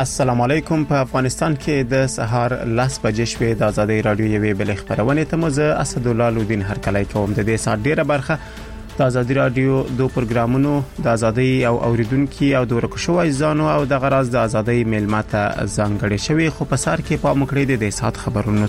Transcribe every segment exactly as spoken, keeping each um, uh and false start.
السلام علیکم. په افغانستان کې د سهار لاس بجې شوې د ازادي رادیو یوې بل خبرونه ته مزه اسدالله لودین هرکلی کوم. د دې سات ډیره برخه د ازادي رادیو دو پروګرامونو د ازادي او اوریدونکو او د ورکشو ځانو او د غراز د ازادي میلمته ځانګړي شوی خو په سر کې په مکړې د دې سات خبرونو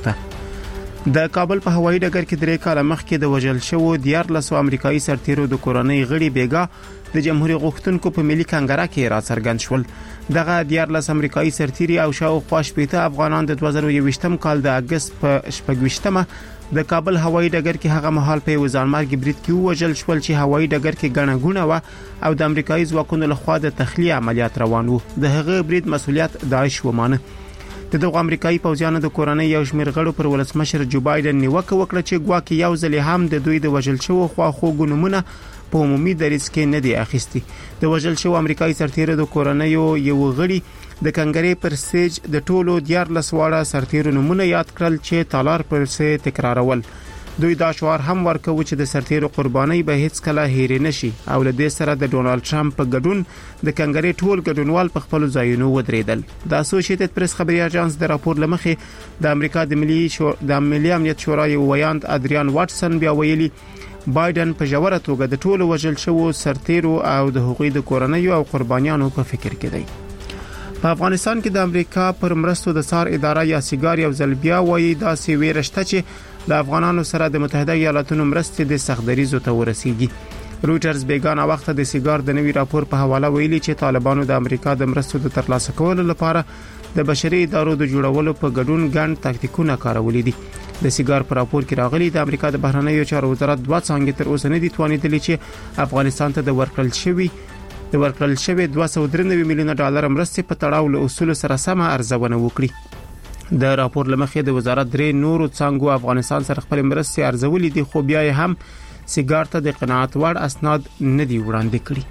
ته د کابل په هوایي ډګر کې درې کاله مخکې د وژل شو د یارلسو امریکایي سرتیرو د کورنۍ غړي بیګا د جمهوریت غوښتونکو په ملي کنګره کې را څرګند شول. دغه د یارلس امریکایي سرتیري او شاوخوا شپږ افغانان د دوه زره یوویشتم کال د اگست په شپږویشتمه د کابل هوایي ډګر کې هغه مهال په وزارمرګ برید کې وژل شول چې هوایي ډګر کې غڼه غونه و او د امریکایي ځواکونو لخوا د تخلیه عملیات روان وو. د هغه برید مسؤلیت داعش ومانه. د دغه امریکایي پوځیانو د کورنۍ یو شمېر غړو پر ولسمشر جو بایدن نیوکه وکړه چې ګواکې یو ځل هم د دوی د وژل شو خو خو ګنمونه په عمومي دریځ کې نه دی اخیستي. د وژل شو امریکایي سرتیرو د کورنۍ یو غړي د کنګرې پر سټیج د ټولو دیارلس واړه سرتیرو نمونه یاد کړل چې تالار پر سه تکرارول. دوی دا شعار هم ورکوي چې د سرتیرو قرباني به هیڅ کله هېر نشي او له دې سره د ډونالد ټرمپ په ګډون د کنګرې ټول ګډونوال په خپل ځایونو ودرېدل. د اسوسییټډ پریس خبري اژانس د راپور لمخې د امریکا د ملي شو د ملي امنیت شورا یو ویاند ادریان واټسن بیا ویلي بایدن په جوړه توګه د ټولو وژل شوو سرتیرو او د حقوقي د کورنۍ او قربانیانو په فکر کې دی. په افغانستان کې د امریکا پر مرستو د سار اداره یا سیګار یو ځل بیا وایي دا سی ویرشته چې د افغانانو سره د متحده ایالاتونو مرستې د سختدریزو ته ورسیږي. رويټرز بیگانه وخت د سیګار د نوي راپور په حواله ویلي چې طالبانو د امریکا د مرستو د ترلاسه کولو لپاره د بشري ادارو د جوړولو په ګډون ګڼ تاکتیکونه کارولې دي. د سیګار په راپور کې راغلي د امریکا د بهرنیو چارو وزارت دوه څنګه تر اوسه نه دي توانیدلې چې افغانستان ته د ورکړل شوی د ورکړل شوی دوه سوه درې نوي میلیونه ډالر مرستې په تړاو له اصول سره سم ارزونه وکړي. د راپور لمخې د وزارت درې نورو څنګه افغانستان سره خپل مرستې ارزولې دي خو بیا هم سیګار ته د قناعت وړ اسناد نه دی وړاندې کړي.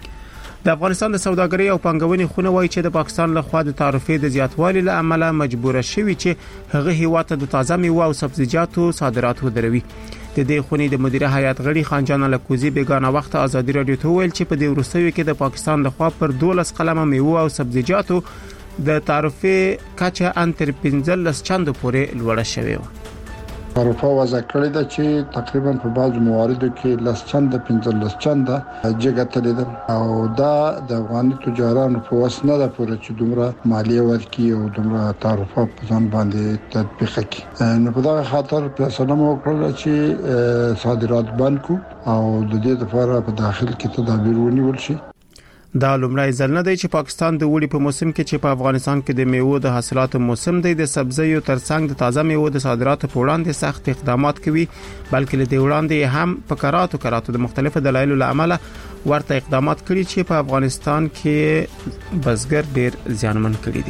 د افغانستان د سوداګرۍ او پنګونې خونه وایي چې د پاکستان له خوا د تعرفې د زیاتوالي له امله مجبور شوی چې هغه هیواد ته د تازه میوه او سبزیجاتو صادرات ودروي. د دې خونې د مدیره هیئت غړي خانجان لکوزی بیگانه وخت ازادي رادیو ته ویل چې په دې وروستیو کې د پاکستان له خوا پر دولس قلمه میوه او سبزیجاتو د تعرفې کچه ان تر پنځلس چنده پورې لوړه شوې و. اروپا وضع کړی دا چې تقریبا په بعض مواردو کې لس چنده پنځلس چنده جګه تللی او دا د افغاني تجارانو په وس نه ده پوره چې دومره مالیه ورکړي او دومره تعرفه په ځان باندې تطبیق کړي. نو په دغه خاطر فیصله مو وکړه چې صادرات بند کړو او د دې لپاره په داخل کې تدابیر ونیول شي. دا لومړی ځل نه دی چې پاکستان د وړي په موسم کې چې په افغانستان کې د میوو د حاصلاتو موسم دی د سبزیو ترڅنګ د تازه میوو د صادراتو په وړاندې سخت اقدامات کوي بلکې له دې وړاندې هم په کراتو کراتو د مختلفو دلایلو له امله ورته اقدامات کړي چې په افغانستان کې بزګر ډیر زیانمن کړي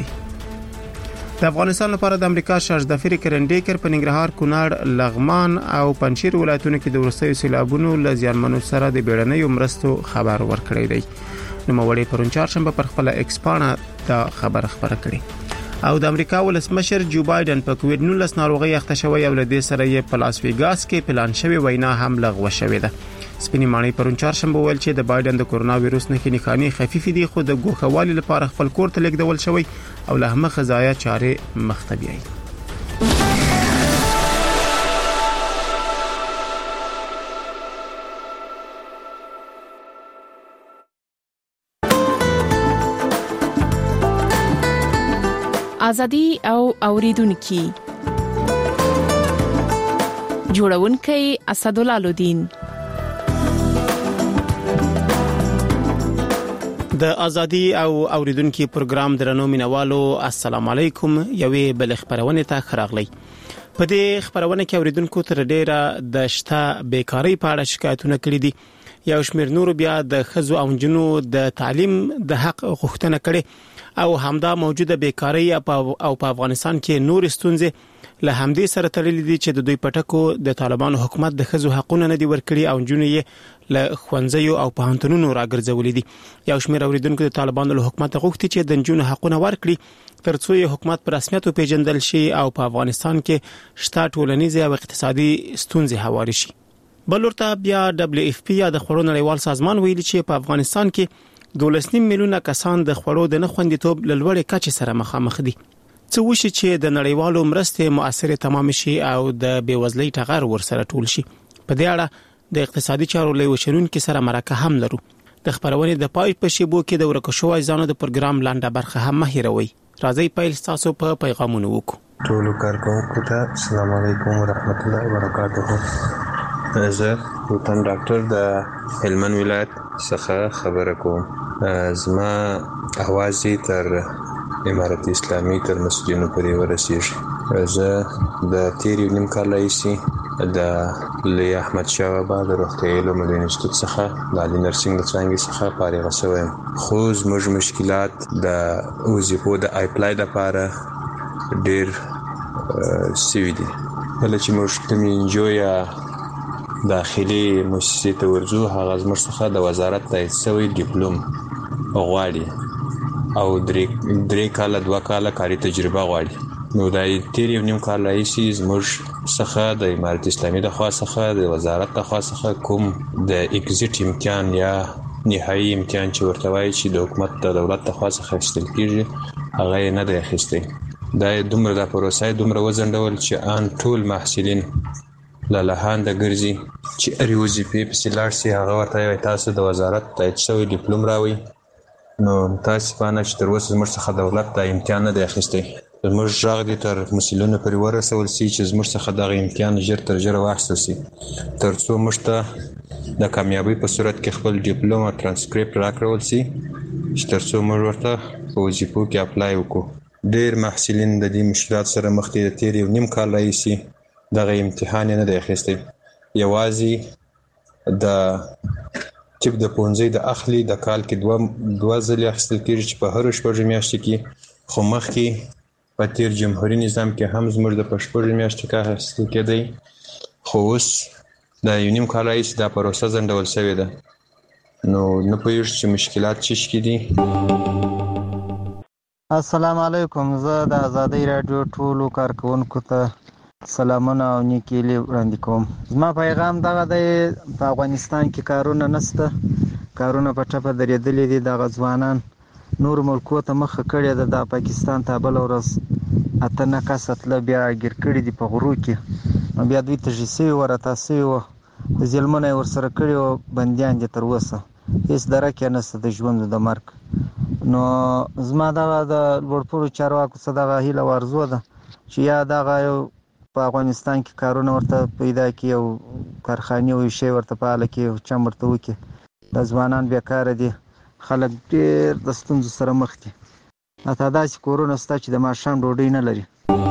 دي. د افغانستان لپاره د امریکا شارژدفری کرنډیکر په ننګرهار کونړ لغمان او پنجشیر ولایتونو کې د ورستیو سیلابونو له زیانمنو سره د بیړنیو مرستو خبر ورکړی دی. نو مولې پرون چهارشنبه پر خپل ایکسپانه دا خبر خبره کړي او د امریکا ولسمشر جو بایدن په کووډ نولس ناروغي اخته شوی او له دې سره یې په لاس ویګاس کې پلان شوی وینا هم لغوه شوې ده. سپینې مانی پرون چهارشنبه ویل چې د بایدن د کورونا وایروس نه نښانې خفيف دي خو د ګوښوالي لپاره خپل کور ته لیږدول شوی او له هم خزایا چارې مختبیي. ازادي او اوریدونکو جوړونکي اسدالله لودین. د ازادي او اوریدونکو پروګرام درنو مینوالو السلام علیکم. یوې بل خبرونه ته خراغلی. په دې خبرونه کې اوریدونکو تر ډیره د شته بیکاری په اړه شکایتونه کړي دي. یو شمېر نور بیا د خزو او جنو د تعلیم د حق غوښتنه کړي او همدا موجوده بیکاری او په افغانستان کې نور ستونزې له همدې سره تړلې دي چې د دوی پټکو د طالبانو حکومت د خزو حقونه نه دی ورکړي او جنو یې له خوانځيو او پوهنتونونو راګرځولې دي. یو شمېر اوریدونکو د طالبانو له حکومت غوښتي چې د جنو حقونه ورکړي ترڅو یې حکومت په رسمیت پیژندل شي او په افغانستان کې شته ټولنیزه او اقتصادي ستونزې هواري شي. بلورته بیا دبليو اف پی یا د خورو نړیوال سازمان ویلي چې په افغانستان کې دولسنیم میلیونه کسان د خوړو د نه خوندیتوب لوړې کچې سره مخامخ دي. څه وشي چې د نړیوالو مرستې مؤثره تمام شي او د بیوزلۍ ټغر ورسره ټول شي. په دې اړه د اقتصادي چارو لوی وشرونکو سره مرکه هم لرو. د خبرونې د پای په شیبو کې د ورکشو ځانو د پروګرام لاندې برخه هم مهیروي. راځي پیل تاسو په پیغامونو وکړو. ټول کارکونکو ته السلام علیکم ورحمت الله وبرکاته. زه وطن ډاکټر د هلمند ولایت څخه خبره کوم. زما اواز تر امارت اسلامي تر مسجدونو پورې ورسیږي. زه د تیر یو نیم کال راهیسې د لوی احمد شاه بابا د روغتیايي علومو د انسټیټوټ څخه د عالي نرسنګ د څانګې څخه فارغ شوی یم. خو زموږ مشکلات د وظیفو د اپلای لپاره ډېر سوي دي. کله چې موږ کوم انجو یا داخلي مؤسسې ته ورځو هغه زموږ څخه د وزارت تایید شوی ډیپلوم غواړي او درې درې کاله دوه کاله کاري تجربه غواړي. نو دا تیر یو نیم کال راهیسې زموږ څخه د امارت اسلامي د خوا څخه د وزارت د خوا څخه کوم د اگزیټ امتحان یا نهایي امتحان چې ورته وایي چې د حکومت د دولت د خوا څخه اخیستل کیږي هغه یې نه دی اخیستی. دا دومره د پروسه دومره وځنډول چې ان ټول محصلین له لهانده ګرځي چې هرې وظیفې پسې لاړ شي. هغه ورته وایي تاسو د وزارت تایید شوی ډیپلوم راوړئ. نو متاسفانه چې تر اوسه زموږ څخه دولت دا امتحان نه دی اخیستی. زموږ غږ دې تر مسؤلینو پورې ورسول شي چې زموږ څخه دغه امتحان ژر تر ژره واخیستل شي تر څو موږ ته د کامیابۍ په صورت کې خپل ډیپلوم او ترانسکریپټ راکړل شي چې تر څو موږ ورته په وظیفو کې اپلای وکړو. ډېر محصلین د دې مشکلات سره مخ دي. د تیر یو نیم کال راهیسې دغه امتحان نه دی اخیستی. یوازې د ټیپ د پونځۍ د اخلي د کال کې دوه دوه ځلې اخیستل کېږي چې په هرو شپږو میاشتو کې. خو مخکې په تیر جمهوري نظام کې هم زموږ د په شپږو میاشتو کې اخیستل کېدی. خو اوس د یو نیم کال راهیسې دا پروسه ځنډول شوې ده. نو نه پوهېږو چې مشکلات څه شي دي. السلام علیکم. زه د آزادۍ راډیو ټولو کارکونکو ته سلامونه او نیکې هیلې وړاندې کوم. زما پیغام دغه دی، په افغانستان کې کارونه نشته، کارونه په ټپه درېدلي دي. دغه ځوانان نور ملکو ته مخه کړې ده. د پاکستان ته بله ورځ اته نه کسه تله بیا ګیر کړي دي په غرو کې. نو بیا دوی تږي سوي وه، راته سوي وه، ظلمونه یې ورسره کړي وه، بندیان دي تر اوسه، هېڅ درک یې نشته د ژوند د مرګ. نو زما دغه د لوړپوړو چارواکو څخه دغه هیله او ارزو ده چې یا دغه یو په افغانستان کې کارونه ورته پیدا کړي او کارخانې او شی ورته فعاله کړي او چم ورته وکړي. د ځوانان بیکاره دي، خلک ډېر د ستونزو سره مخ دي. حتی داسې کورونه شته چې د ماښام ډوډۍ نه لري.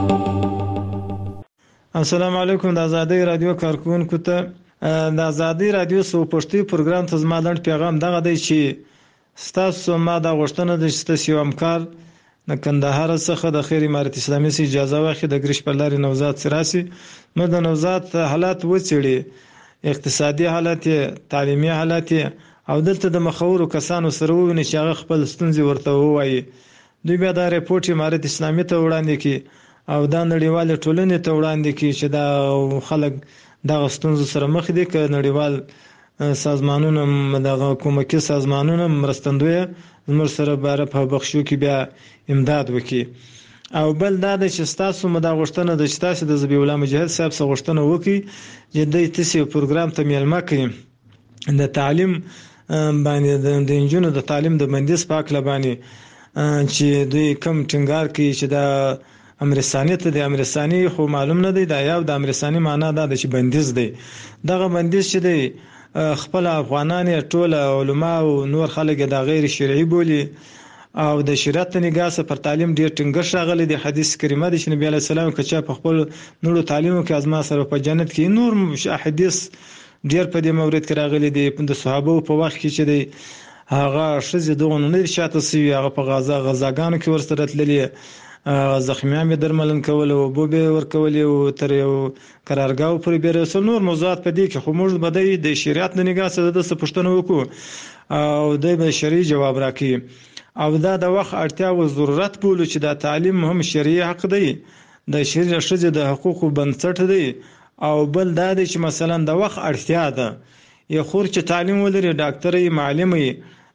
السلام علیکم. د آزادۍ رادیو کارکونکو ته د آزادۍ رادیو سو پښتو پروګرام ته زما لنډ پیغام دغه دی چې ستاسو ما دا غوښتنه ده چې ستاسو یو همکار د کندهار څخه د خیر امارت اسلامي سي اجازه واخلي د ګریش پر لارې نوزاد سراسي نو د نوزاد حالات وڅېړي، اقتصادي حالات، تعلیمي حالات او دلته د مخورو کسانو سره وویني چې هغه خپل ستونزې ورته ووایي. دوی بیا دا ریپورت امارت اسلامي ته وړاندې کړي او دا نړیوال ټولنې ته وړاندې کړي چې دا خلک دغه ستونزو سره مخ دي. که نړیوال سازمانونه دغه حکومتي سازمانونه مرستندوی زموږ سره باره په بخښو کې بیا امداد وکړي. او بل دا د چې ستاسو مو دا غوښتنه د چې تاسو د ذبیح الله مجاهد صاحب څخه غوښتنه وکړي چې دوی تاسو پروګرام ته میلمه کړي د تعلیم باندې د انجونو د تعلیم د بندیز په هکله باندې چې دوی کم ټینګار کوي چې د امرستاني ته د امرستاني خو معلوم نه دی. دا یو د امرستاني معنا دا د چې بندیز دی. دغه بندیز چې دی خپل افغانان ټول علما او نور خلک د غیر شرعي بولی او د شریعت نگاه پر تعلیم ډیر ټینګښ راغلی دی. حدیث کریمه د نبی علی السلام کچا په خپل نورو تعلیمو کې ازما سره په جنت کې نور احادیث ډیر په دې مورید کې راغلي دي. د صحابه په وخت کې چې دی هغه شذ دغه نه شاته سی هغه په غزا غزاګانو کې ورسره تللی، زخمیان به درملن کول او بو به ورکول او تر یو قرارګاو پر به رسول نور موضوعات په دې کې خو موږ بدای د شریعت د نگاه سره د سپښتنه وکړو او د به شرعي جواب راکړي. او دا د وخت اړتیا او ضرورت بولو چې دا تعلیم هم شرعي حق دی، د شریعه شذ د حقوقو بنسټ دی. او بل دا دی چې مثلا د وخت اړتیا ده، یو خور چې تعلیم ولري، ډاکټر یې، معلم یې،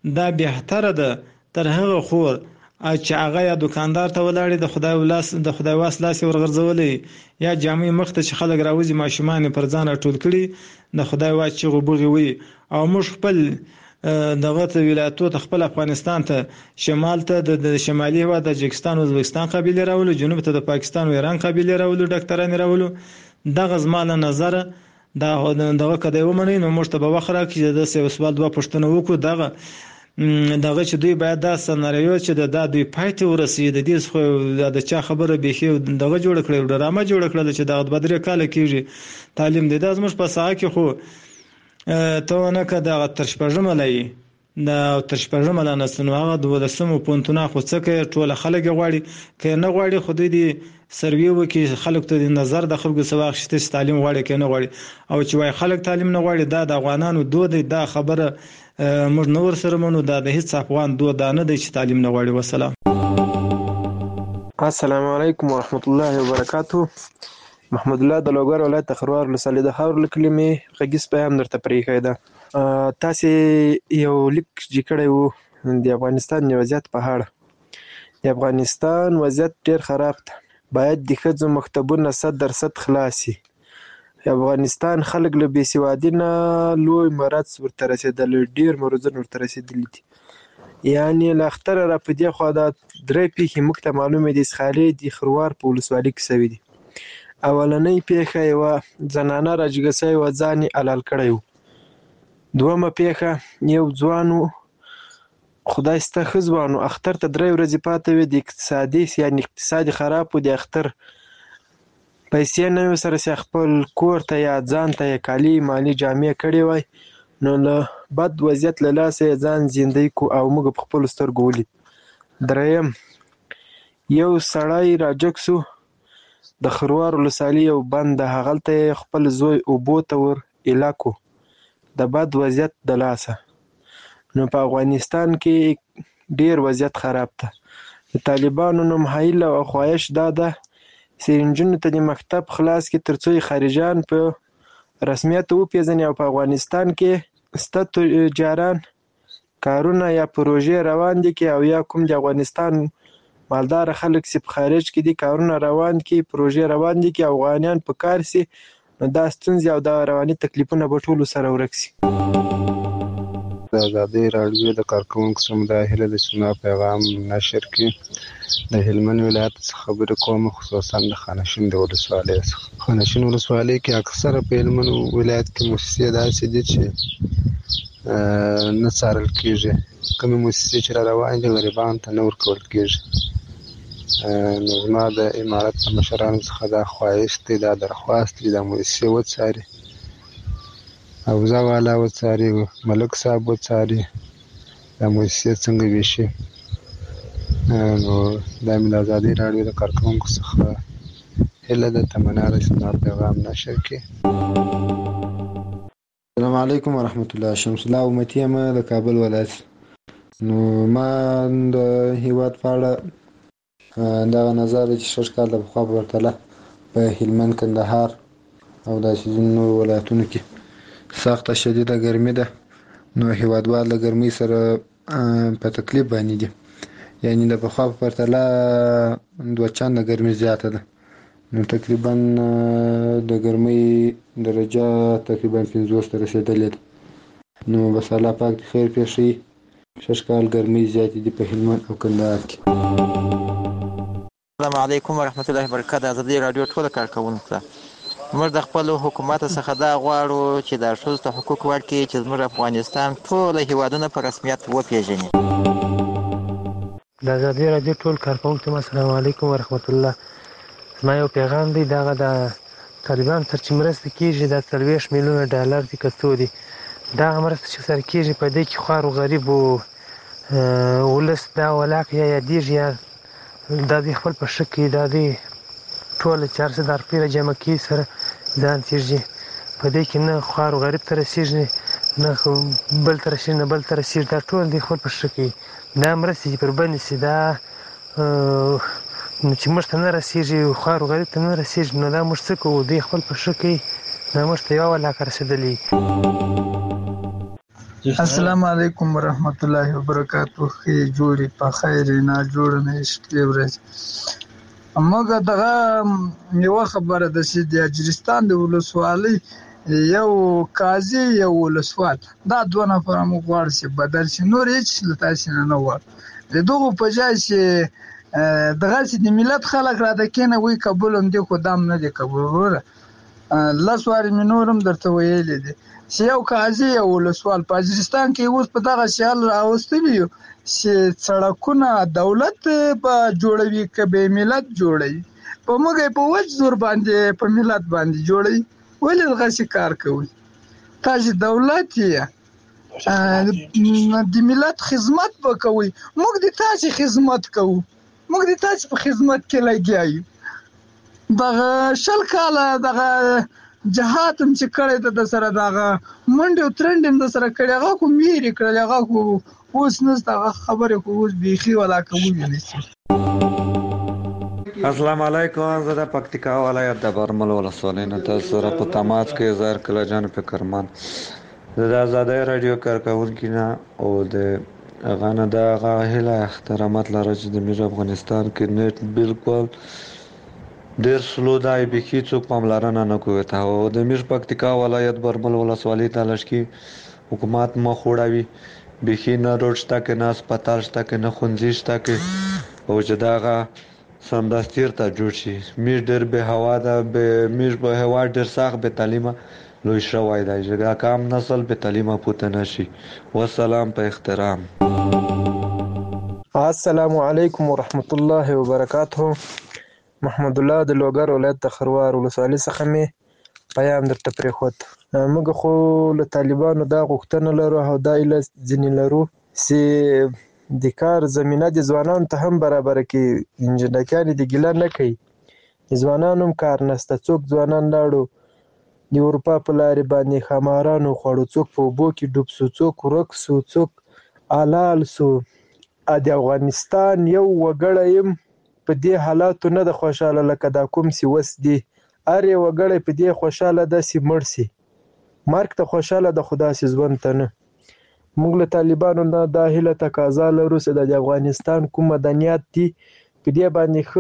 دا بهتره ده تر هغه خور چې هغه یا دکاندار ته ولاړې د خدای ولاس د خدای واس لاس ورغورځولې یا جامې مخ ته چې خلک راوځي ماشومان پر ځان ټول کړي د خدای واس چې غوبغي وي او موږ خپل دغه ولایتو ته خپل افغانستان ته شمال ته د شمالي هوا د تاجکستان او ازبکستان قبيله راولو جنوب ته د پاکستان او ایران قبيله راولو ډاکټران راولو دغه زماله نظر دا دغه کده ومني نو موږ ته به وخره کې د سوال دوه پښتنه وکړو دغه دغه چې دوی باید دا سناریو چې د دوی پایته ورسید د دې خو د چا خبره به خو دغه جوړ کړی ډرامه جوړ کړل چې دغه بدرې کال کېږي تعلیم د داس مش په ساعه کې خو ته نه کده ترشپژم لای دا ترشپژم لانه سنو هغه د ولسمو پونتونه خو څه کې ټول خلک غواړي کې نه غواړي خو دې سروي وکي خلک ته د نظر د خلکو سواغ شته تعلیم غواړي کې نه غواړي او چې وای خلک تعلیم نه غواړي دا د افغانانو دود دا خبره موږ نور سره مونږ دا د هیڅ افغان دود نه دی چې تعلیم نه غواړي. والسلام. السلام علیکم ورحمت الله وبرکاتہ. محمد الله د لوګر ولایت خروار لسالې د خاور لکلمې غږیز پیغام درته پریښی ده. تاسو یو لیک جکړی وو د افغانستان وضعیت په اړه. د افغانستان وضعیت ډیر خراب ده. باید د ښځو مکتبونه صد درصد خلاصي. افغانستان خلک له بې سوادۍ نه لوی مرض ورته رسېدلی ډېر مرضونه ورته رسېدلي دي. یعنې له اختره را په دې خوا دا درې پیښې موږ ته معلومې دي. اسخالې د خروار په ولسوالۍ کې سوي دي. اولنۍ پیښه یوه زنانه راجګه سوې وه ځان یې حلال کړی و. دویمه پیښه یو ځوان و خدای سته ښه ځوان و اختر ته درې ورځې پاتې وې د اقتصادي یعنې اقتصاد یې خراب و د اختر پیسې نه وې سره چې خپل کور ته یا ځان ته یې کالي مالي جامې کړې وای نو له بد وضعیت له لاسه یې ځان زندۍ کو او موږ په خپلو سترګو ولید. دریم یو سړی راجګ سو د خروار ولسوالۍ یو بند ده هغلته یې خپل زوی اوبو ته ور ایله کو د بد وضعیت د لاسه. نو په افغانستان کې ډیر وضعیت خراب ده. د طالبانو نوم هیله او خواهش دا ده چې نجونو ته د مکتب خلاص کې تر څو خارجان په رسمیت وپېژني او په افغانستان کې سته تجاران کارونه یا پروژې روان دي کې او یا کوم د افغانستان مالدار خلک چې په خارج کې دي کارونه روان کې پروژې روان دي کې افغانیان په کار سي نو دا ستونزې او دا رواني تکلیفونه به ټولو سره ورک سي. د ازادۍ راډیو د کارکوونکو سمدای هیله د سنا پیغام نشر کې د هلمند ولایت څخه خبرې کوم خصوصا د خانشین د ولسوالۍ څخه. خانشین ولسوالۍ کې اکثره په هلمند ولایت کې مؤسسې داسې دي چې نه څارل کېږي. کومې مؤسسې چې را روانې دي غریبانو ته نه ورکول کېږي. نو زما د امارت د مشرانو څخه دا خواهش دی دا درخواست دی دا مؤسسې وڅاري حوزه والا وڅاري ملک صاحب وڅاري دا مؤسسې څنګه ویشي. نو دا مې د ازادۍ راډیو د کارکوونکو څخه هیله ده تمنا ده چې زما پیغام نشر کړي. السلام علیکم ورحمت الله. شمس الله امتی یم د کابل ولایت. نو ما د هیواد په اړه دغه نظر چې شش کال د پخوا په پرتله په هلمند کندهار او داسې ځینو ولایتونو کې سخته شدیده ګرمي ده. نو هیوادوال د ګرمۍ سره په تکلیف باندې دي. یعنی د پخوا په پرتله دوه چنده ګرمي زیاته ده. نو تقریبا د ګرمۍ درجه تقریبا پنځوس ته رسېدلې ده. نو بس الله پاک دې خیر پېښي. شش کال ګرمۍ زیاتې دي په هلمند او کندهار کې. السلام علیکم ورحمت الله وبرکاته. ازادۍ راډیو ټول کارکوونکو ته موږ د خپل حکومت څخه دا غواړو چې د ښځو ته حقوق ورکړي چې زموږ افغانستان ټول هیوادونه په رسمیت وپېژني. د ازادۍ راډیو ټول کارکوونکو ته السلام علیکم ورحمت الله. زما یو پیغام دی دغه د طالبان سره چې مرسته کېږي دا څلوېښت میلیونه ډالر دي که څو دي دغه مرسته چې سره کېږي په دې کې خوار و غریب و ولس دا ولاک یا یادېږي یا دا دوی خپل په ښه کوي دا دوی ټوله چار صد روپۍ راجمع کوي سره ځان تېږي په دې کې نه خوار و غریب ته رسېږي نه بل ته رسېږي نه بل ته رسېږي دا ټول دوی خپل په ښه کوي. دا مرستې چې پر بندې شي دا چې موږ ته نه رسېږي خوار و غریب ته نه رسېږي نو دا موږ څه کوو دوی خپل په ښه کوي دا موږ ته یوه ولاکه رسېدلي. السلام علیکم ورحمت الله وبرکاتہ. خې جوړي په خیر نه جوړ نه شي ورځ موږ دغه یو خبره د سې د اجرستان د ولسوالۍ یو قاضي یو ولسوال دا دوه نفر موږ غواړو چې بدل شي نور هیڅ لتاسي نه و د دغه په ځای چې دغه چې د ملت خلک را د کینه وی قبول هم دي خو دام نه دي قبول وره لاسواري منورم درته ویل دي چې یو قاضي یو ولسوال په اجرستان کې اوس په دغه شال راوستلی چې سړکونه دولت په جوړوي کبه ملت جوړي په موږ په وځ زور باندې په ملت باندې جوړي ولې دغه کار کوي تاسو دولت یې د ملت خدمت وکوي موږ د تاسو خدمت کوو موږ د تاسو په خدمت کې لګیایو دغه شل کاله دغه جهات هم چې کړی د سره دغه منډه ترند د سره کړی هغه کوم یې کړی هغه کو اوس نسته خبره کو اوس بيخي ولا کوي نه. السلام علیکم. زه د پکتیکا ولایت د برمل ولسوالۍ نه تاسو سره په تماس کې زار کله جان فکرمان د آزادۍ رادیو کارکونکو نه او د غانه د غاهله احترامات لري چې د میر افغانستان کې نت بالکل ډیر سلو دای بکی څوک پاملرنه نه کوي ته او د میر پکتیکا ولایت برمل ولسوالۍ ته لشکي حکومت مخ وړوي بکی نه روډ شته کې نه هسپتال شته کې نه خونځي شته کې او چې داغه سمدستیر ته جوړ شي میر ډېر به هوا ده به میر به هوا ډېر سخت به تعلیمه لوی شوی دی چې کام نسل به تعلیمه پوته نشي. والسلام په احترام. السلام علیکم ورحمت الله وبرکاته. محمد الله د لوګر ولایت د خروار ولسوالۍ څخه مې پیغام درته پرېښود. موږ خو له طالبانو دا غوښتنه لرو او دا ایله ځینې لرو چې د کار زمینه د ځوانانو ته هم برابر کې انجنیران د ګیله نه کوي د ځوانانو هم کار نشته څوک ځوانان لاړو د اروپا په لارې باندې خمارانو خوړو څوک په اوبو کې ډوب سو څوک ورک سو څوک حلال سو د افغانستان یو وګړی یم په دې حالاتو نه د خوشاله لکه دا کوم سی وس دی هر یو وګړی په دې خوشاله داسې مړ سي مرګ ته خوشاله د خدا سي ژوند ته نه. موږ له طالبانو نه دا هیله تقاضا لرو چې د افغانستان کوم مدنیات دي په دې باندې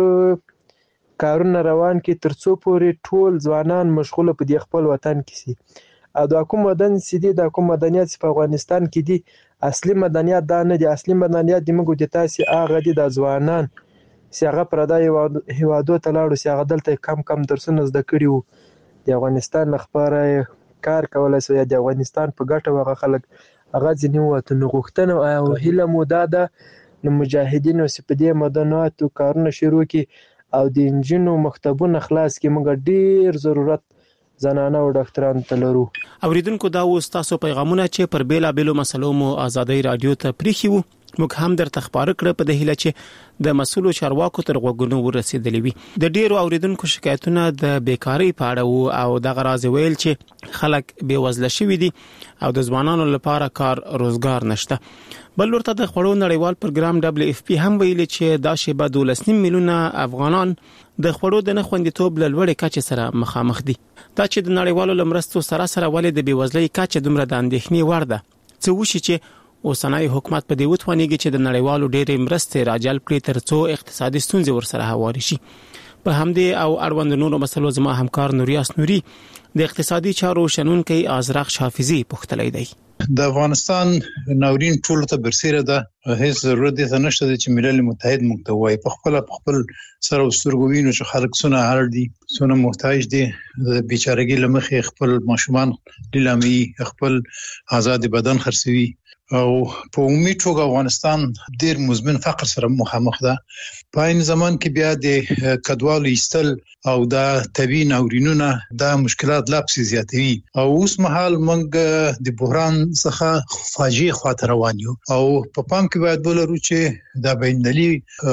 خو کارونه روان کې ترڅو پورې ټول ځوانان مشغوله په دې خپل وطن کې سي او دا کوم مدن سي دي دا کوم مدنیات په افغانستان کې دي اصلي مدنیات دا نه دي اصلي مدنیات د موږ د تاسو هغه دي د ځوانان چې هغه پردای هیوادو ته لاړو چې هغه دلته کم کم درسونه زده کړي وو د افغانستان لپاره کار کولای شي د افغانستان په ګټه وغه خلک هغه ځینې وته نو غوښتنه او هیله مو دا ده نو مجاهدینو چې په دې مدنیاتو کارونه شروع کی او د انجینو مکتبونه خلاص کی موږ ډیر ضرورت زنانه او ډاکټرانو ته لرو. اوریدونکو دا و تاسو پیغامونه چې پر بیلا بیلو مسلو مو آزادۍ رادیو ته پریخي وو موږ هم درته خبر کړ په دهیله چې د مسولو چارواکو تر غوګونو ورسېدلې وي د ډیرو اوریدونکو شکایتونه د بیکاری په اړه وو او د غراض ویل چې خلک بې وزله شوي دي او د ځوانانو لپاره کار روزګار نشته. بل ورته د خړو نړیوال پروګرام دبليو اف پی هم ویل چې دا شی به دولس میلیونه افغانان د خړو د نه خوندیتوب لوړې کچې سره مخامخ دي. دا چې د نړیوالو لمرستو سره سره ولې د بې وزلۍ کچې دومره د اندېښنې وړ ده څه وشي چې اوسنۍ حکومت په دې وتوانیږي چې د نړیوالو ډېرې مرستې راجلب کړي ترڅو اقتصادي ستونزې ورسره هواري شي. په همدې او اړوند نورو مسلو زما همکار نوریاس نوري د اقتصادي چارو شنونکي ازرق حافظي پوښتلی دی. د افغانستان ناورین ټول ته برسیره ده هیڅ ضرورت دې ته نشته چې ملل متحد موږ ته وایي په خپل په خپل سره وسترګوینو چې خلک سونه هر دي سونه محتاج دي د بیچارهګي لمخې خپل ماشومان لیلامي خپل آزاد بدن خرڅوي او په عمومي توګه افغانستان ډیر مزمن فقر سره مخامخ ده. په عین زمان کې بیا د کډوالو ایستل او دا طبيعي ناورینونه دا مشکلات لا پسې زیاتوي او اوس مهال موږ د بحران څخه فاجعه خاطر روان یو او په پام کې باید ولرو چې دا بینالي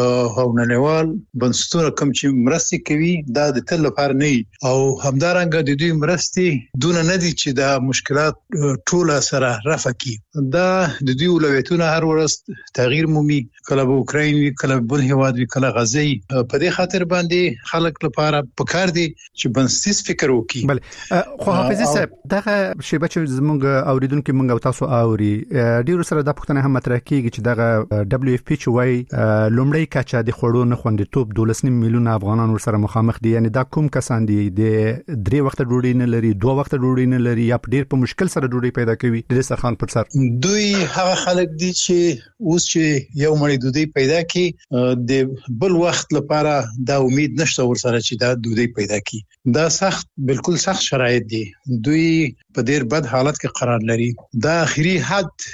او نړیوال بنسټونه کوم چې مرستې کوي دا د تل لپاره نه او همدارنګه د دوی مرستې دونه نه دي چې دا مشکلات ټول سره رفع کړي. دا د دوی ولایتونه هر ورځ تغییر مومي، کله به اوکراین وي، کله بل هیواد وي، کله غزه وي. په دې خاطر باندې خلک لپاره پکار دي چې بنسټیز فکر وکړي. بله خو حافظي صاحب دغه شیبه چې زموږ اوریدونکو موږ او تاسو اوري ډیرو سره د پښتنه هم مطرح کیږي چې دغه دبليو اف پی چې وایي لومړی کچه د خوړو نه خوندیتوب دولس نیم میلیون افغانان ورسره مخامخ دي. یعنی دا کوم کسان دي د درې وخت ډوډۍ نه لري، دوه وخت ډوډۍ نه لري، یا ډیر په مشکل سره ډوډۍ پیدا کوي د سرخان پر سر. دوی هغه خلک دي چې اوس چې یو مړی ډوډۍ پیدا کړي د بل وخت لپاره دا امید نشته ورسره چې دا ډوډۍ پیدا کړي. دا سخت بالکل سخت شرایط دي. دوی په ډیر بد حالت کې قرار لري. دا اخري حد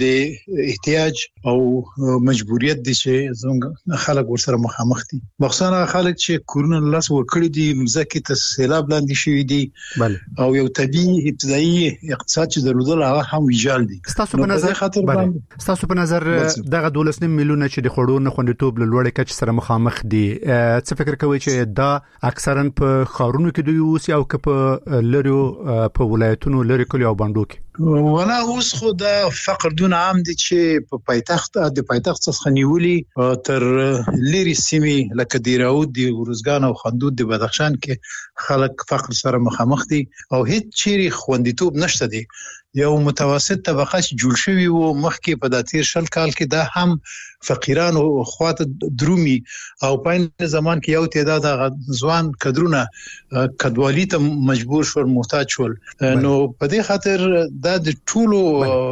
د احتیاج او مجبوریت دي چې زموږ خلک ورسره مخامخ دي. مخصوصا خلک چې کورونه لاس ورکړي دي، مزکه ته سیلاب لاندې شوی دي. بله او یو طبيعي ابتدایي اقتصاد چې درلودل هغه هم ویجال دي. تاسو په نظر بله تاسو په نظر دغه دولس نیم میلیون چې د خوړو نه خوندیتوب له لوړې کچې سره مخامخ دي، څه فکر کوي چې دا اکثرا په خارونو کې دوی اوسي او که په لریو په ولایتونو لری کلی او باندو کې؟ ولا اوس خو دا فقر دون عام دي چې په پایتخت د پایتخت څخه نیولي تر لری سیمې لکه دیراود دی، ورزګان او خندود دی، بدخشان کې خلک فقر سره مخامخ دي او هیڅ چیرې خوندیتوب نشته دي. یو متوسط طبقه چې جوړ شوی وو مخکې په داتیر شل کال کې دا هم فقیرانو خواته درومي او په این زمان کې یو تعداد ځوان کډرونه کډوالي ته مجبور شول، محتاج شول. نو په دې خاطر دا د ټولو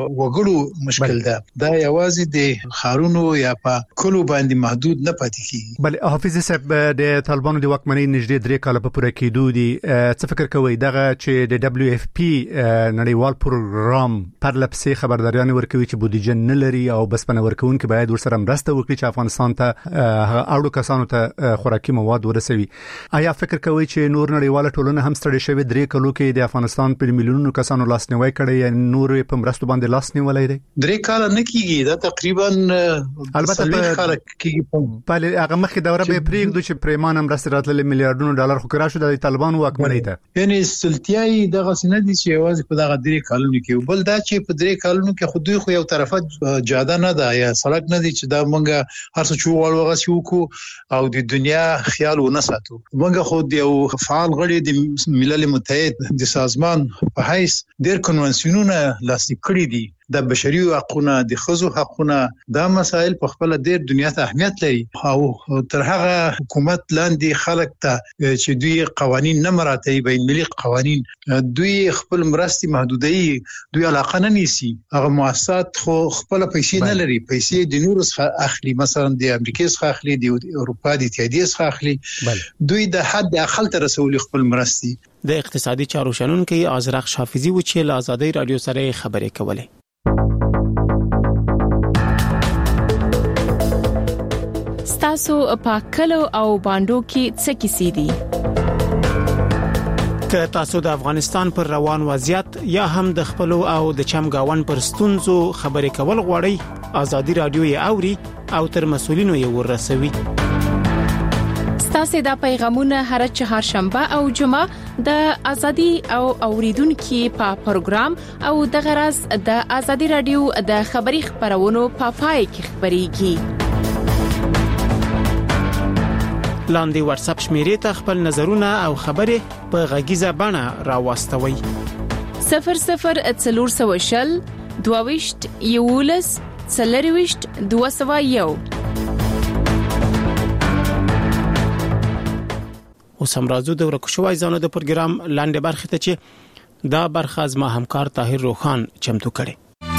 وګړو مشکل ده. دا یوازې د خارونو یا په کلو باندې محدود نه پاتې کیږي. بل حافظ صاحب د طالبانو د واکمنۍ نږدې درې کال په پوره کېدو دي، څه فکر کوي دغه چې د دبليو اف پی نړیوال پروګرام پر لپسې خبرداريان ورکوي چې بودیجه نه لري او بسپنه ورکوونکي باید ورسره مرسته وکړي چې افغانستان ته اړو کسانو ته خوراکي مواد ورسوي؟ آیا فکر کوي چې نور نړیواله ټولنه هم ستړي شوی درې کلو کې د افغانستان په میلیونونو کسانو لاسنیوي کړي یا نور په مرستو باندې لاس نیولای دي؟ درې کال نه کیږي، دا تقریبا البته په خلک کې په هغه مخکې دوره به پریږدو چې پریمانه مرسته راتللې میلیارډونو ډالر خو کرا شو د طالبانو واکمنۍ ته. یعنی سلطیای دغه سینه دي چې یوازې په دغه درې کالونو کې، بل دا چې په درې کالونو کې خو دوی خو یو طرفه جاده نه ده یا سړک نه دي چې دا مونږه هر څه چوغړ وغسی وکړو او د دنیا خیال ونه ساتو. مونږ خو د یو فعال غړي د ملل متحد د سازمان په حیث ډېر کنوانسیونونه لاسلیک کړي دي. د بشري حقوقو، د ښځو حقوقو، دا مسائل په خپل ډېر دنیا ته اهمیت لري او تر هغه حکومت لاندې خلک ته چې دوی قوانين نه مراعاتوي، بین المللي قوانين، دوی خپل مرستي محدودي، دوی علاقه نه نیسي. هغه مؤسسات خو خپل پیسې نه لري، پیسې د نورو څخه اخلي، مثلا د امریکا څخه اخلي، د اروپا د اتحادیې څخه اخلي. دوی د حد اقل ته رسولي خپل مرستي. د اقتصادي چارو شنونکي ازرق حافظي و چې له آزادۍ رادیو سره خبرې کولې. ستاسو په کلو او باندو کې څه کیسې دي؟ که تاسو د افغانستان پر روان وضعیت یا هم د خپل او د چمګاون پر ستونزو خبرې کول غواړئ، آزادۍ رادیو یې اوري او تر مسولینو یې ورسوي. ستاسو د پیغامونه هر چهارشنبه او جمعه د ازادي او اوریدونکو په پروګرام او د غرض د آزادۍ رادیو د خبري خبرونو په پای کې خبريږي. لاندې واتس اپ شمیرې ته خپل نظرونه او خبرې په غږیزه بڼه راوستوي. صفر صفر څلور سوه شل دوه یولس څلرويشت دوه سوه یو. اوس هم راځو د ورکو شوی ځانو د پروګرام لاندې برخه ته چې دا برخه زما همکار طاهر روخان چمتو کړي.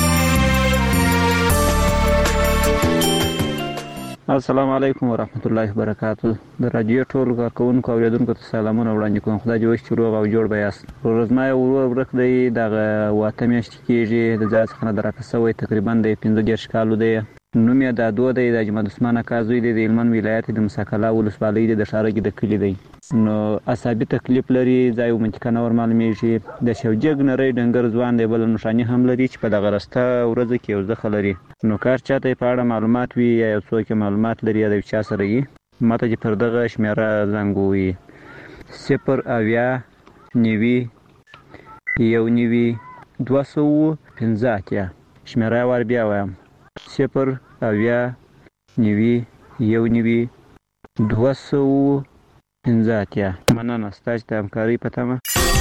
السلام علیکم ورحمت الله وبرکاته. د رادیو ټول کارکونکو او اوریدونکو ته سلامونه وړاندې کوم. خدای دې وکړي روغ او جوړ به یاست. ورځما یو ورک دی د واته میاشتې کېږي د ځای څخه درکه سوی تقریبا د پنځه دېرش کالو دی. نوم یې د دوه دی د جمعه عثمان کازوی دی د هلمند ولایت د مساکلا ولسوالۍ د شارګي د کلی دی. نو اصابي تکلیف لري، ځای او منطقه نور معلومیږي. د شوجګ نری ډنګر ځوان دی، بل نشانی هم لري چې په دغه راسته ورځ کې یو ځخه لري. نو کار چاته په اړه معلومات وي یا یو څوک معلومات لري یا د چا سره یې ماته چې پر دغه شمیره زنګوي صفر اویا نوي یو نوي دوه سوه پنځه اتیا شمیره ور بیا وایم صفر اویا نوي یو نوي دوه سوه پنځه اتیا. مننه ستاسو د همکارۍ په تمه.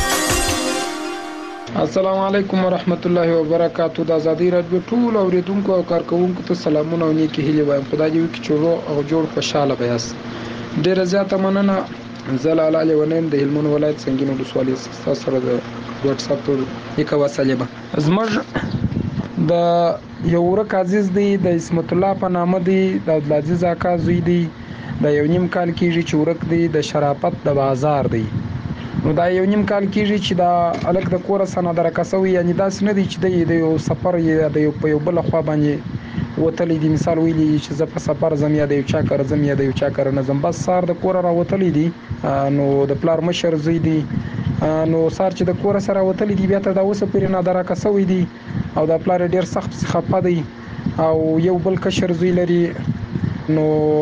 السلام علیکم ورحمت الله وبرکاتو. د ازادي رادیو ټول اوریدونکو او کارکونکو ته سلامونه او نیکی هیلې وایم. خدای دې وکړي چې ورو او جوړ خوشاله بیاست. ډیره زیاته مننه. زلاله لیونیم د هلمند ولایت سنگین ولسوالۍ تاسو سره د واتس اپ پر یک وسیله زموږ د یو ورک عزیز دی د اسمت الله په نامه دی د عبدالعزیز اکا زوی دی د یو نیم کال کېږي چې ورک دی د شرافت د بازار دی. نو دا یو نیم کال کېږي چې دا الک د کور سره درکاسوي یعنی داس نه دی چې د یو سفر یا د یو په یو بل خوا باندې وتلې دی. مثال ویلي چې زه په سفر زم یا د یو چا کار زم یا د یو چا کار نه زم بس سار د کور را وتلې دی. نو د پلار مشر زوی دی نو سار چې د کور سره وتلې دی بیا ته دا اوسه پرې نه درکاسوي دی او د پلار ډیر سخت خپه دی او یو بل کشر زوی لري. نو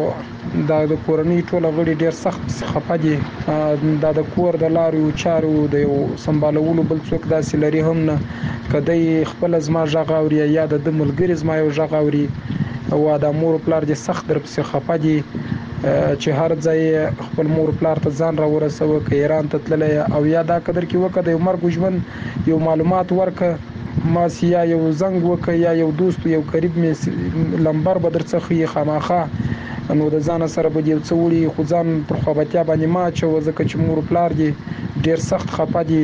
دا د کورنۍ ټول غړي ډیر سخت خپه دي. دا د کور د لارو چارو د یو سمبالولو بل څوک داسې لري هم نه. کدی خپل زما ژغ اوري یا د ملګری زما یو ژغ اوري او د مور پلار دې سخت در پسې خپه دي چې هر ځای خپل مور پلار ته ځان را ورسوه که ایران ته تللی او یا دا قدر کې وکړه د یو مرګ ژوند یو معلومات ورکه ما سیا یو زنګ وکړه یا یو دوست یو قریب می لمبر به درڅخه خامخه نو د ځان سره به یو څه وړي خو ځان پر خوابتیا باندې ما چې وځکه چې مور پلار دي ډیر سخت خپه دي.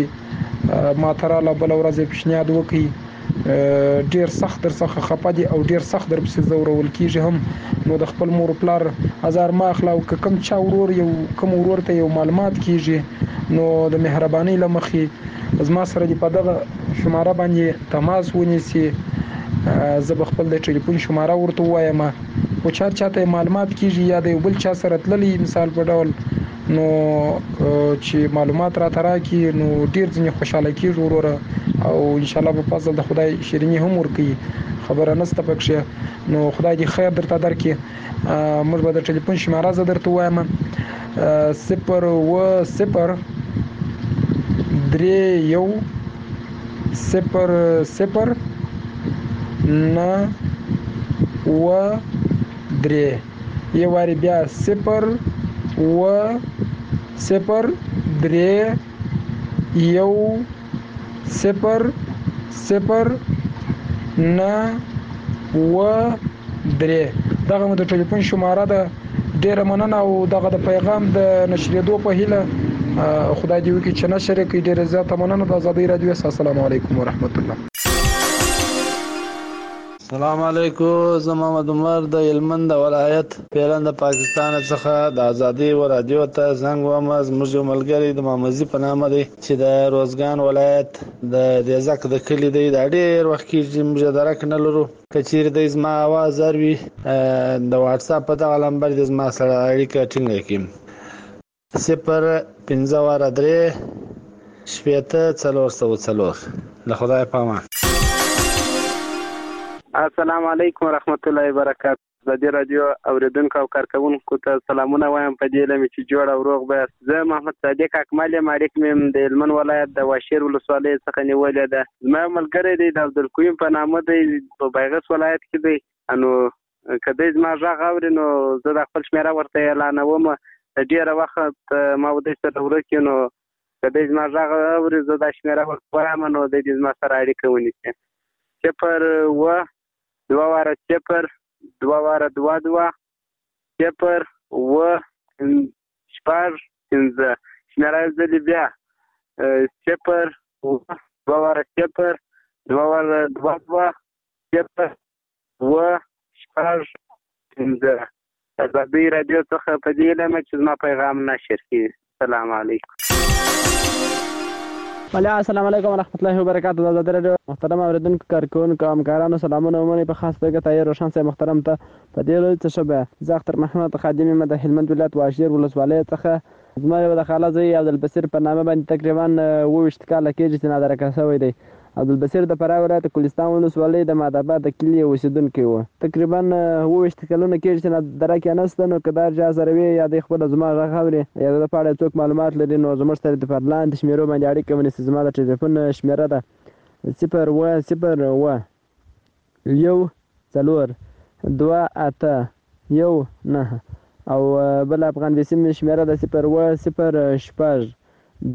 ما تراله بل ورځ پیشنهاد وکړي ډیر سخت در څخه خپه دي او ډیر سخت در پسې زورول کیږي هم. نو د خپل مور پلار هزار ما اخلا او کم چا ورور یو کم ورور ته یو معلومات کیږي نو د مهرباني لمخې زما سره دی په دغه شماره باندې تماس ونیسي. زه به خپل د ټلیفون شماره ورته وایم او چا چاته معلومات کیږي یا د بل چا سره تللی مثال په ډول نو چې معلومات را تراکي نو ډیر ځنې خوشاله کیږي وروره او ان شاء الله په فضل د خدای شیرینی هم ورکي خبره نسته پکښه. نو خدای دې خیر درته درکړي. موږ به د ټلیفون شماره زه درته وایم صفر و صفر درې یو صفر صفر نه و درې یو واری بیا صفر و صفر درې یو صفر صفر نه و درې دغه مو د ټلیفون شماره ده. ډیره مننه او دغه د پیغام د نشریدو په هیله خدای دې وکړي چې نشر کړي. ډیره زیاته مننه د ازادي رادیو. السلام علیکم ورحمت الله. السلام علیکم. زه محمد عمر د هلمند ولایت پیلند پاکستان څخه د ازادي رادیو ته زنګ وم. زموږ یو ملګری د محمدزي په نامه دی چې د روزګان ولایت د دیزک د کلی دی. دا ډیر وخت کې موږ درک نه لرو کچیر د زما आवाज اروي د واتس اپ په دغه نمبر د زما سره اړیکه ټینګه کړم صفر پنځه واره درې شپېته څلور سوه څلور. له خدای پامه. السلام علیکم ورحمت الله وبرکاته. د دې رادیو اوریدونکو او کارکونکو ته سلامونه وایم په دې لمه چې جوړ او روغ به. زه محمد صادق اکمل مالک مم د هلمند ولایت د واشیر ولسوالۍ څخه نیولې ده. زما ملګری دی د عبدالقیوم په نامه دی په بیغس ولایت کې دی. انو کله زما ژغ اوري نو زه د خپل شمیره ورته اعلانوم. ډیره وخت ما ودې سره ورکې نو کله زما ژغ اوري زه د شمیره ورته وایم نو د دې زما سره اړیکه ونیسي. صفر و دوه واره صفر دوه واره دوه دوه صفر و شپږ پنځه شمیره ځلې بیا صفر و دوه واره صفر دوه واره دوه دوه صفر و شپږ پنځه. ازادي رادیو څخه په دې لمه چې زما پیغام نشر کړي. السلام علیکم. مالا السلام علیکم ورحمت الله وبرکاته. د ازادي رادیو محترم اوریدونکو کارکونکو همکارانو سلامونه ومنئ. په خاص توګه تایر روشن صاحب محترم ته په دې ورځ څه شوه زه اختر محمد خادمي مده هلمند ولایت واشیر ولسوالۍ څخه زما یو د خاله زوی عبدالبصیر په نامه باندې تقریبا اووه ویشت کاله کېږي چې نادرکه شوی دی. عبدالبصیر د فراه ولایت کوهستان ولسوالۍ د مادآباد د کلي اوسېدونکی و. تقریبا اووه ویشت کلونه کېږي چې نادرکه نشته. نو که دا چا سره وي یا د خپل زما غږ اوري یا د په اړه څوک معلومات لري نو زموږ سره د لاندې شمیرو باندې اړیکه ونیسي. زما د ټلیفون شمیره ده صفر اووه صفر اووه یو څلور دوه اته یو نه او بل افغان د سیمې شمیره د صفر اووه صفر شپږ